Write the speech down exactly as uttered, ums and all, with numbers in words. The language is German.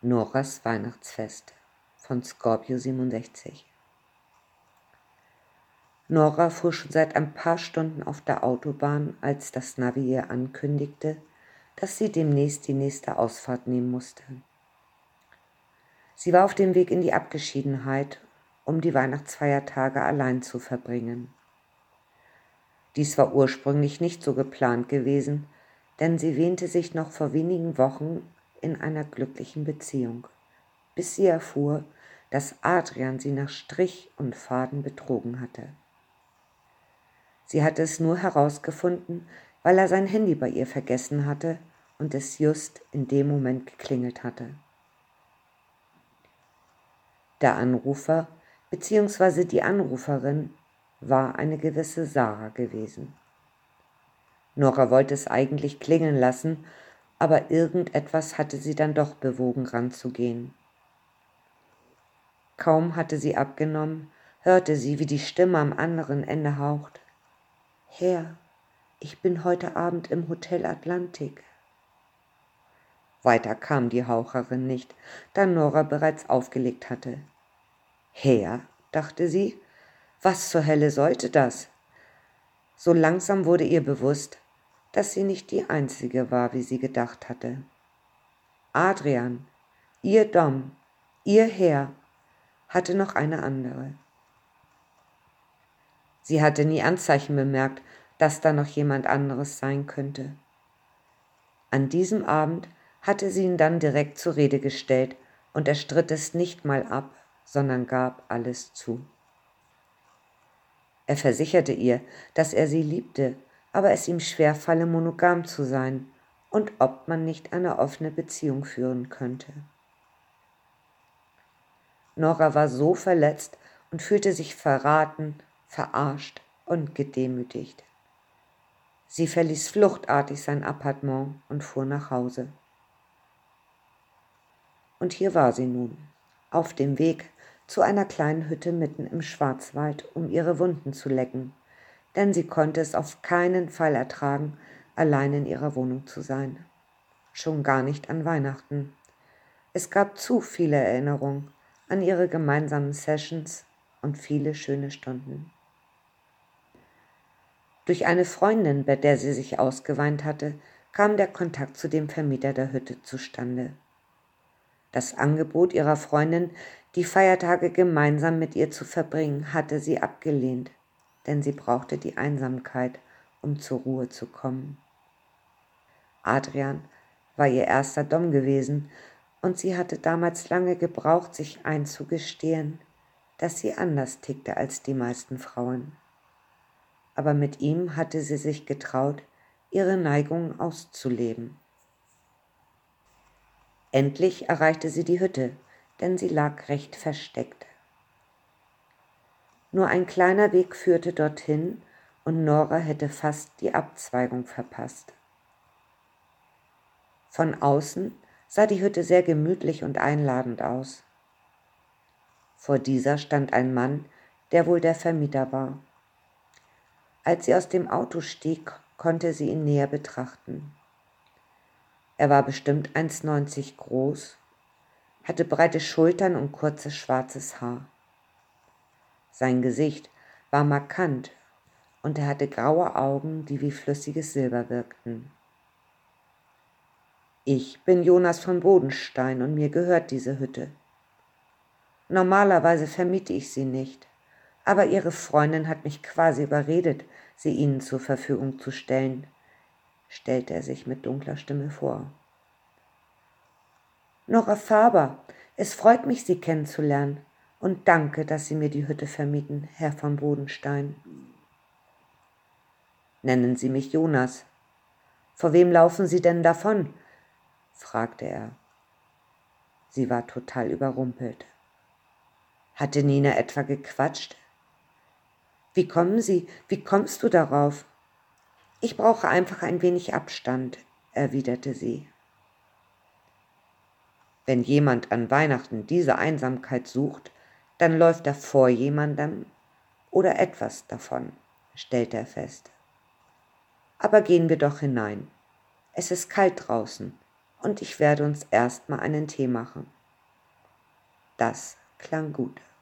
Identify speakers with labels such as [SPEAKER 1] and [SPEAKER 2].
[SPEAKER 1] Noras Weihnachtsfest von Scorpio siebenundsechzig. Nora fuhr schon seit ein paar Stunden auf der Autobahn, als das Navi ihr ankündigte, dass sie demnächst die nächste Ausfahrt nehmen musste. Sie war auf dem Weg in die Abgeschiedenheit, um die Weihnachtsfeiertage allein zu verbringen. Dies war ursprünglich nicht so geplant gewesen, denn sie wähnte sich noch vor wenigen Wochen in einer glücklichen Beziehung, bis sie erfuhr, dass Adrian sie nach Strich und Faden betrogen hatte. Sie hatte es nur herausgefunden, weil er sein Handy bei ihr vergessen hatte und es just in dem Moment geklingelt hatte. Der Anrufer bzw. die Anruferin war eine gewisse Sarah gewesen. Nora wollte es eigentlich klingeln lassen, aber irgendetwas hatte sie dann doch bewogen, ranzugehen. Kaum hatte sie abgenommen, hörte sie, wie die Stimme am anderen Ende haucht: »Herr, ich bin heute Abend im Hotel Atlantik.« Weiter kam die Haucherin nicht, da Nora bereits aufgelegt hatte. »Herr?«, dachte sie, »was zur Hölle sollte das?« So langsam wurde ihr bewusst, dass sie nicht die Einzige war, wie sie gedacht hatte. Adrian, ihr Dom, ihr Herr, hatte noch eine andere. Sie hatte nie Anzeichen bemerkt, dass da noch jemand anderes sein könnte. An diesem Abend hatte sie ihn dann direkt zur Rede gestellt und er stritt es nicht mal ab, sondern gab alles zu. Er versicherte ihr, dass er sie liebte, aber es ihm schwerfalle, monogam zu sein und ob man nicht eine offene Beziehung führen könnte. Nora war so verletzt und fühlte sich verraten, verarscht und gedemütigt. Sie verließ fluchtartig sein Appartement und fuhr nach Hause. Und hier war sie nun, auf dem Weg zu einer kleinen Hütte mitten im Schwarzwald, um ihre Wunden zu lecken, denn sie konnte es auf keinen Fall ertragen, allein in ihrer Wohnung zu sein. Schon gar nicht an Weihnachten. Es gab zu viele Erinnerungen an ihre gemeinsamen Sessions und viele schöne Stunden. Durch eine Freundin, bei der sie sich ausgeweint hatte, kam der Kontakt zu dem Vermieter der Hütte zustande. Das Angebot ihrer Freundin, die Feiertage gemeinsam mit ihr zu verbringen, hatte sie abgelehnt, denn sie brauchte die Einsamkeit, um zur Ruhe zu kommen. Adrian war ihr erster Dom gewesen und sie hatte damals lange gebraucht, sich einzugestehen, dass sie anders tickte als die meisten Frauen. Aber mit ihm hatte sie sich getraut, ihre Neigungen auszuleben. Endlich erreichte sie die Hütte, denn sie lag recht versteckt. Nur ein kleiner Weg führte dorthin und Nora hätte fast die Abzweigung verpasst. Von außen sah die Hütte sehr gemütlich und einladend aus. Vor dieser stand ein Mann, der wohl der Vermieter war. Als sie aus dem Auto stieg, konnte sie ihn näher betrachten. Er war bestimmt eins Komma neunzig groß, hatte breite Schultern und kurzes schwarzes Haar. Sein Gesicht war markant und er hatte graue Augen, die wie flüssiges Silber wirkten. »Ich bin Jonas von Bodenstein und mir gehört diese Hütte. Normalerweise vermiete ich sie nicht, aber Ihre Freundin hat mich quasi überredet, sie Ihnen zur Verfügung zu stellen«, stellte er sich mit dunkler Stimme vor. »Nora Faber, es freut mich, Sie kennenzulernen und danke, dass Sie mir die Hütte vermieten, Herr von Bodenstein.« »Nennen Sie mich Jonas. Vor wem laufen Sie denn davon?«, fragte er. Sie war total überrumpelt. Hatte Nina etwa gequatscht? »Wie kommen Sie, wie kommst du darauf?« »Ich brauche einfach ein wenig Abstand«, erwiderte sie. Wenn jemand an Weihnachten diese Einsamkeit sucht, dann läuft er vor jemandem oder etwas davon, stellte er fest. Aber gehen wir doch hinein. Es ist kalt draußen und ich werde uns erstmal einen Tee machen. Das klang gut.